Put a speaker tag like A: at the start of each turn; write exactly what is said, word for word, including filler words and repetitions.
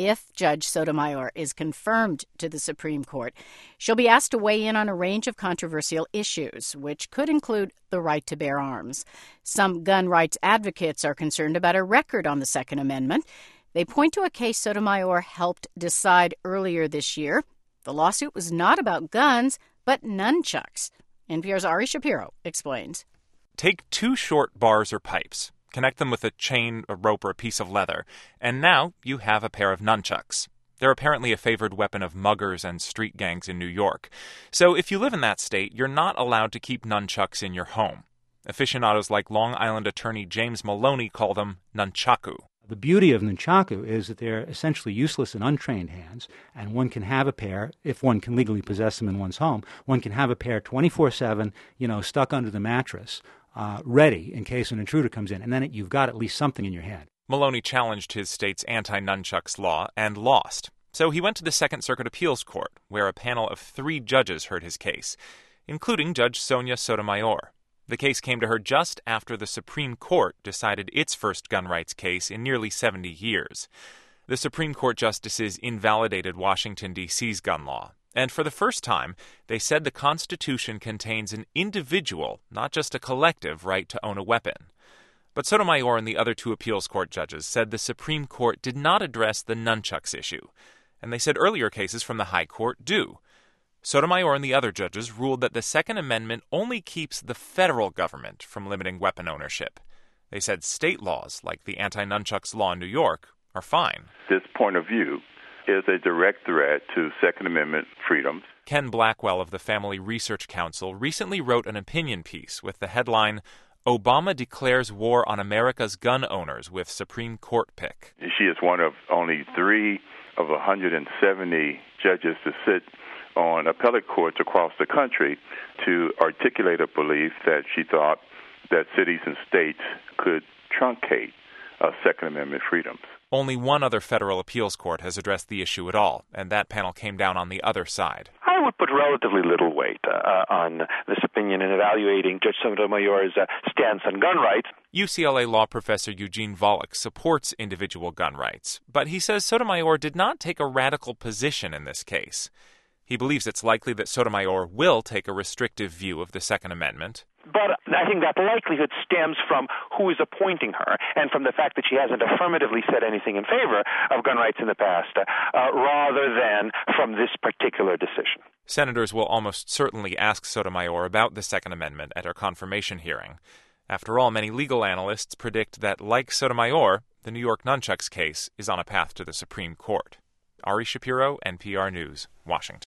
A: If Judge Sotomayor is confirmed to the Supreme Court, she'll be asked to weigh in on a range of controversial issues, which could include the right to bear arms. Some gun rights advocates are concerned about her record on the Second Amendment. They point to a case Sotomayor helped decide earlier this year. The lawsuit was not about guns, but nunchucks. N P R's Ari Shapiro explains.
B: Take two short bars or pipes, connect them with a chain, a rope, or a piece of leather, and now you have a pair of nunchucks. They're apparently a favored weapon of muggers and street gangs in New York. So if you live in that state, you're not allowed to keep nunchucks in your home. Aficionados like Long Island attorney James Maloney call them nunchaku.
C: The beauty of nunchaku is that they're essentially useless in untrained hands, and one can have a pair, if one can legally possess them in one's home, one can have a pair twenty-four seven, you know, stuck under the mattress, uh, ready in case an intruder comes in, and then it, you've got at least something in your hand.
B: Maloney challenged his state's anti-nunchucks law and lost. So he went to the Second Circuit Appeals Court, where a panel of three judges heard his case, including Judge Sonia Sotomayor. The case came to her just after the Supreme Court decided its first gun rights case in nearly seventy years. The Supreme Court justices invalidated Washington, D C's gun law. And for the first time, they said the Constitution contains an individual, not just a collective, right to own a weapon. But Sotomayor and the other two appeals court judges said the Supreme Court did not address the nunchucks issue. And they said earlier cases from the High Court do. Sotomayor and the other judges ruled that the Second Amendment only keeps the federal government from limiting weapon ownership. They said state laws, like the anti-nunchucks law in New York, are fine.
D: This point of view is a direct threat to Second Amendment freedoms.
B: Ken Blackwell of the Family Research Council recently wrote an opinion piece with the headline, Obama Declares War on America's Gun Owners with Supreme Court Pick.
D: She is one of only three of one hundred seventy judges to sit on appellate courts across the country to articulate a belief that she thought that cities and states could truncate uh, Second Amendment freedoms.
B: Only one other federal appeals court has addressed the issue at all, and that panel came down on the other side.
E: I would put relatively little weight uh, on this opinion in evaluating Judge Sotomayor's uh, stance on gun rights.
B: U C L A law professor Eugene Volokh supports individual gun rights, but he says Sotomayor did not take a radical position in this case. He believes it's likely that Sotomayor will take a restrictive view of the Second Amendment.
E: But I think that likelihood stems from who is appointing her and from the fact that she hasn't affirmatively said anything in favor of gun rights in the past, uh, rather than from this particular decision.
B: Senators will almost certainly ask Sotomayor about the Second Amendment at her confirmation hearing. After all, many legal analysts predict that, like Sotomayor, the New York nunchucks case is on a path to the Supreme Court. Ari Shapiro, N P R News, Washington.